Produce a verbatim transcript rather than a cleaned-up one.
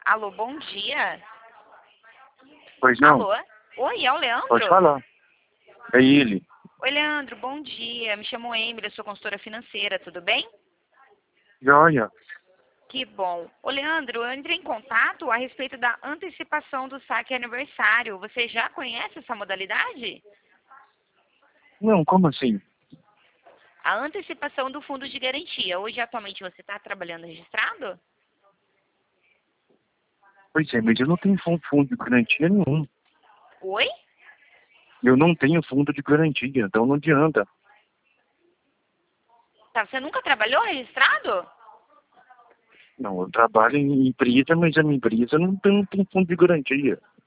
Alô, bom dia. Pois não? Alô? Oi, é o Leandro? Pode falar. É ele. Oi, Leandro, bom dia. Me chamo Emily, eu sou consultora financeira, tudo bem? Joia. Que bom. Ô, Leandro, eu entrei em contato a respeito da antecipação do saque aniversário. Você já conhece essa modalidade? Não, como assim? A antecipação do fundo de garantia. Hoje, atualmente, você está trabalhando registrado? Pois é, mas eu não tenho fundo, fundo de garantia nenhum. Oi? Eu não tenho fundo de garantia, então não adianta. Tá, você nunca trabalhou registrado? Não, eu trabalho em empresa, mas a minha empresa não tem, não tem fundo de garantia.